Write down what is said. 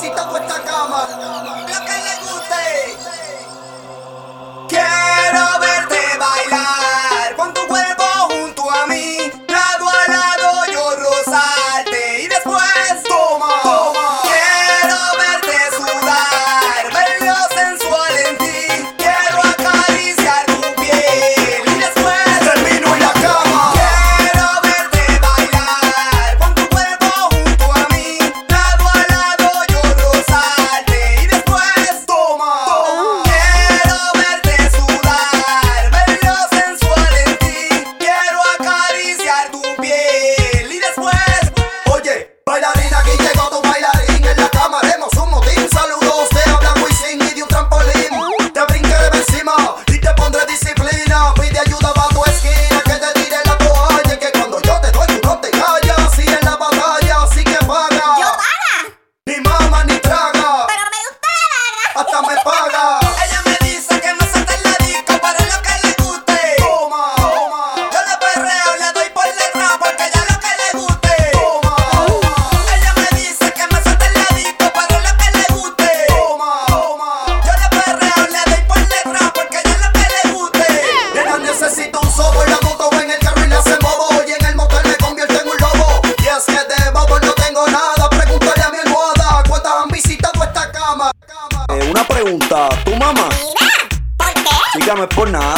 visitado esta cama. Lo que le guste. Quiero verte bailar con tu cuerpo junto a mí, lado a lado yo rozarte y después toma. Quiero verte sudar, ver lo sensual en ti. Quiero acariciar tu piel y después termino en la cama. Quiero verte bailar con tu cuerpo junto a mí, lado a lado yo rozarte y después toma. Quiero verte sudar, ver lo sensual en ti. Quiero acariciar tu piel y después. Oye, bailarina, aquí llegó tu bailarín. En la cama haremos un motín. Saludos, te habla Wisin y de un trampolín. Te brincaré de encima y te pondré disciplina. Pide ayuda pa' tu esquina, que te tire la toalla. Que cuando yo te doy tú no te callas. Y en la batalla sí que paga. Yo paga, Ni mama ni traga, pero me gusta la hasta me paga. Ella me dice que me salte el disco para lo que le guste. Toma, yo le perreo, le doy por detrás porque ya lo que le guste. Toma, ella me dice que me salte el disco para lo que le guste. Toma, yo le perreo, le doy por detrás porque ya lo que le guste. Nena, necesito un sobo en la moto o en el carro y le hace modo. Y en el motel me convierto en un lobo. Y es que de bobo no tengo nada. Pregúntale a mi almohada cuántas han visitado esta cama. Una pregunta, ¿tu mamá? Mira, ¿por qué? Dígame por nada.